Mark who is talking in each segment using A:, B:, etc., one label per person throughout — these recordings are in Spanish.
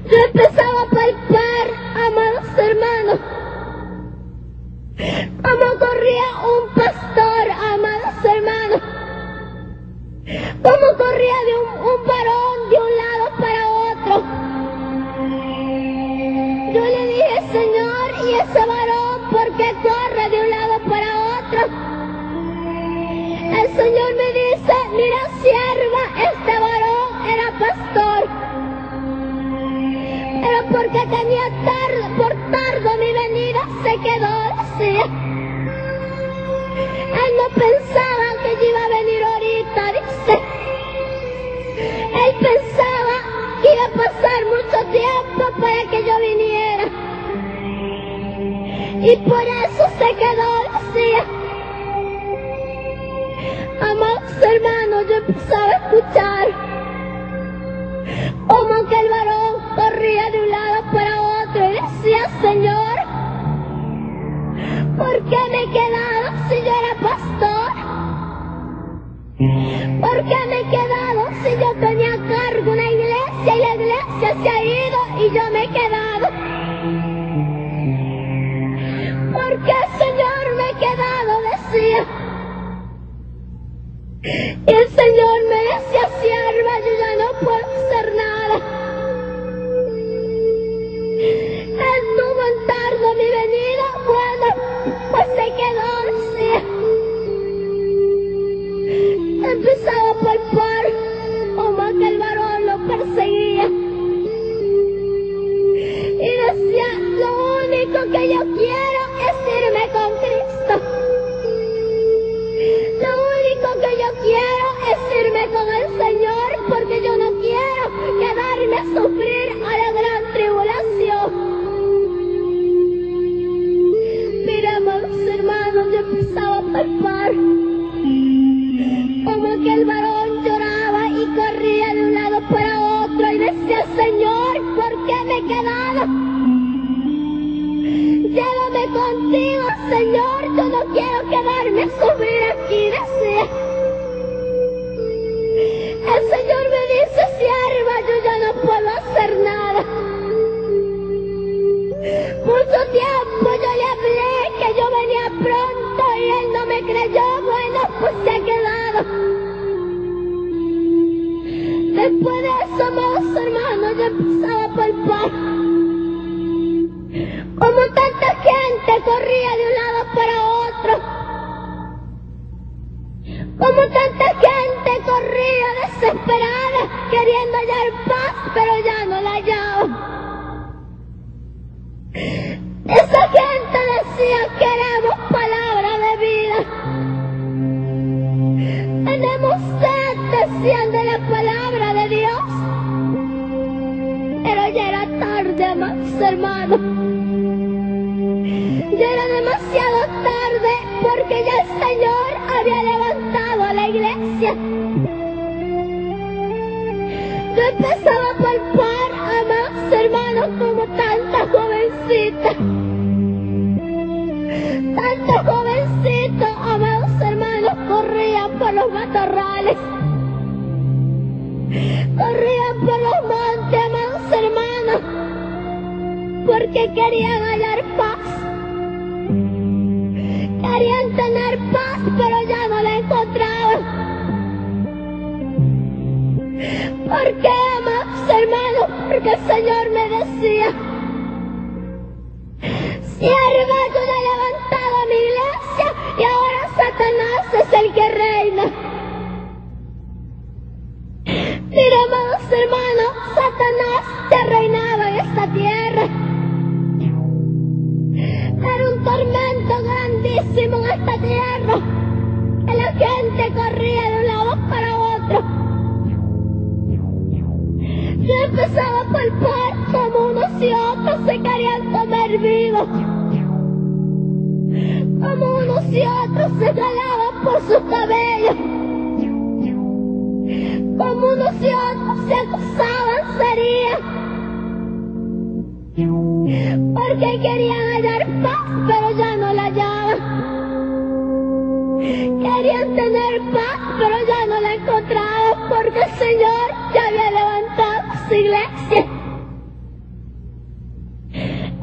A: Yo empezaba a palpar, amados hermanos, cómo corría un pastor, amados hermanos, cómo corría de un varón de un lado para otro. Yo le dije, Señor, ¿y ese varón por qué corre de un lado para otro? El Señor me dice, mira sierva, este varón era pastor, pero porque tenía por tardo mi venida se quedó, decía. Él no pensaba que yo iba a venir ahorita, dice. Él pensaba que iba a pasar mucho tiempo para que yo viniera. Y por eso se quedó, decía. Amados hermanos, yo empezaba a escuchar como que el varón corría de un lado para otro y decía, Señor, ¿por qué me he quedado si yo era pastor? ¿Por qué me he quedado si yo tenía a cargo una iglesia y la iglesia se ha ido y yo me he quedado? ¿Por qué, Señor, me he quedado? Decía. Y el Señor me decía, sierva, yo ya no puedo hacer nada. Él tuvo en tardo mi venida, bueno, pues se quedó, decía. Empezaba a palpar como aquel varón lo perseguía. Y decía, lo único que yo quiero es irme con Cristo. Lo único que yo quiero es irme con el Señor, porque yo no quiero quedarme a sufrir a la gran tribulación. Miramos, hermanos, yo empezaba a palpar como aquel varón lloraba y corría de un lado para otro y decía, Señor, ¿por qué me he quedado? Llévame contigo, Señor, yo no quiero quedarme a sufrir aquí, decía. El Señor me dice, sierva, yo ya no puedo hacer nada. Mucho tiempo yo le hablé que yo venía pronto y él no me creyó, bueno, pues se ha quedado. Después de eso, amados hermanos, yo empezaba a palpar como tanta gente corría de un lado para otro, como tanta gente corría desesperada, queriendo hallar paz, pero ya no la hallaba. Esa gente decía, queremos palabra de vida. Tenemos sed, decían, de la palabra de Dios. Pero ya era tarde, amados hermanos. Ya era demasiado tarde porque ya el Señor había levantado a la iglesia. Yo empezaba a palpar, amados hermanos, como tanta jovencita. Tantos jovencitos, amados hermanos, corrían por los matorrales. Corrían por los montes, amados hermanos, porque querían hallar paz. Querían tener paz, pero ya no la encontraban. ¿Por qué, amados hermanos? Porque el Señor me decía, sierva, yo ya he levantado a mi iglesia y ahora Satanás es el que reina. Mira, amados hermanos, Satanás ya reinaba en esta tierra. Era un tormento grandísimo en esta tierra, que la gente corría de un lado para otro. Yo empezaba a palpar como unos y otros se querían comer vivos, como unos y otros se jalaban por sus cabellos, como unos y otros se acusaban serían, porque querían hallar paz, pero ya no la hallaban. Querían tener paz, pero ya no la encontraban, porque el Señor ya había levantado su iglesia.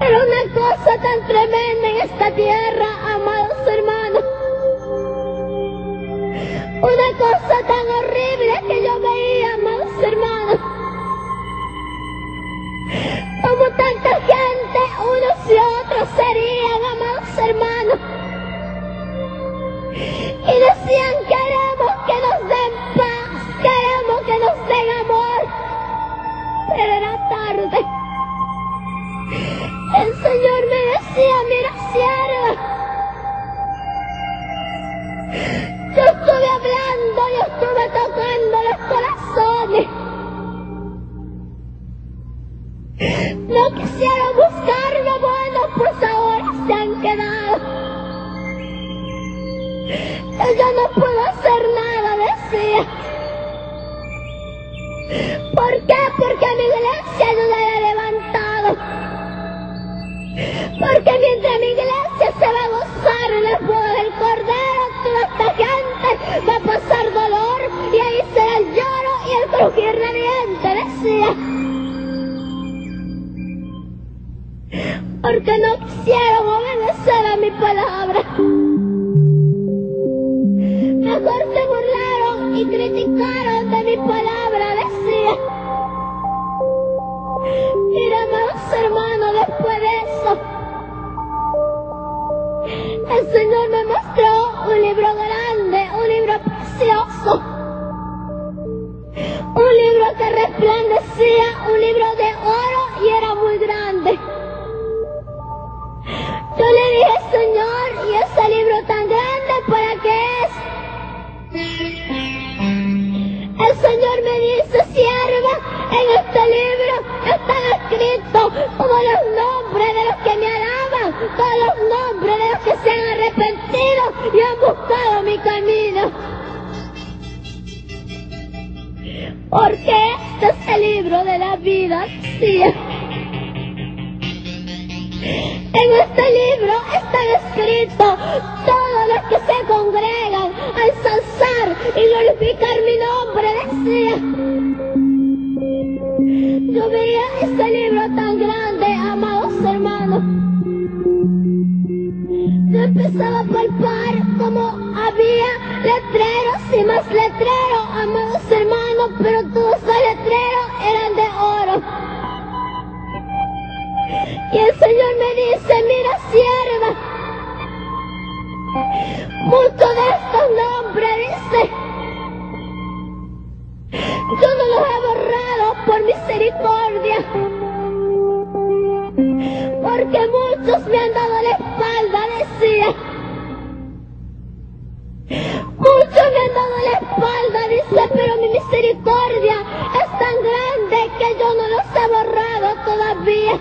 A: Era una cosa tan tremenda en esta tierra, amados hermanos. Una cosa tan horrible que yo veía, amados hermanos. Como tanta gente, unos y otros serían, amados hermanos. Y decían, queremos que nos den paz, queremos que nos den amor. Pero era tarde. El Señor me decía, mira, sierva, yo estuve hablando, yo estuve tocando los corazones. No quisieron buscarme, bueno, pues ahora se han quedado. Yo no puedo hacer nada, decía. ¿Por qué? Porque mi iglesia no la he levantado. Porque mientras mi iglesia se va a gozar en las bodas del Cordero, toda esta gente va a pasar dolor y ahí será el lloro y el crujir de dientes, decía. Porque no quisieron obedecer a mi palabra. Mejor se burlaron y criticaron de mi palabra, decía. Mira, amados hermanos, después de eso, el Señor me mostró un libro grande, un libro precioso, un libro que resplandecía, un libro de oro y era muy grande. Yo le dije, Señor, ¿y ese libro tan grande para qué es? El Señor me dice, sierva, en este libro están escritos todos los nombres de los que me alaban, todos los nombres de los que se han arrepentido y han buscado mi camino. Porque este es el libro de la vida, sí. En este libro están escritos todos los que se congregan a ensalzar y glorificar mi nombre, decía. Yo veía este libro tan grande, amados hermanos. Yo empezaba a palpar como había letreros y más letreros, amados hermanos, pero todos esos letreros eran de oro. Y el Señor me dice, mira, sierva, muchos de estos nombres, dice, yo no los he borrado por misericordia, porque muchos me han dado la espalda, decía. Muchos me han dado la espalda, dice, pero mi misericordia es tan grande que yo no los he borrado todavía.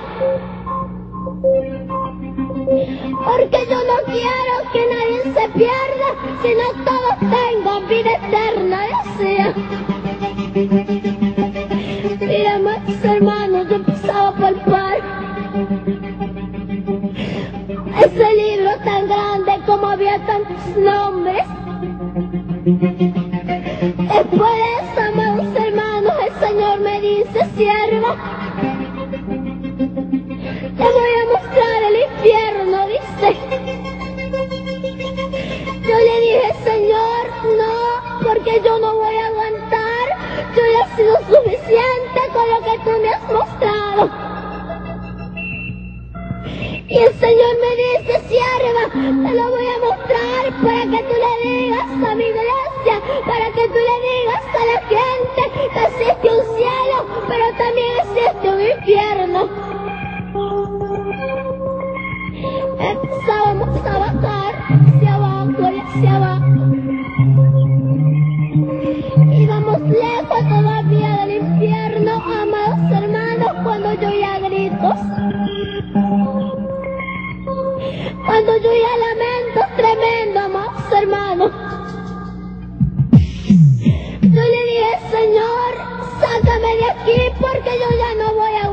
A: Porque yo no quiero que nadie se pierda, sino todos tengan vida eterna, decía. Mira, amados hermanos, yo empezaba a palpar ese libro tan grande, como había tantos nombres. Después de eso, amados hermanos, el Señor me dice, sierva, te voy a mostrar el infierno, dice. Yo le dije, Señor, no, porque yo no voy a aguantar. Yo ya he sido suficiente con lo que tú me has mostrado. Y el Señor me dice, sierva, te lo voy a mostrar para que tú le digas a mi iglesia, para que tú le digas a la gente que existe un cielo, pero también existe un infierno. Empezábamos a bajar hacia abajo y hacia abajo. Íbamos lejos todavía del infierno, amados hermanos, cuando yo oía gritos. Cuando yo oía lamentos tremendos, amados hermanos. Yo le dije, Señor, sácame de aquí porque yo ya no voy a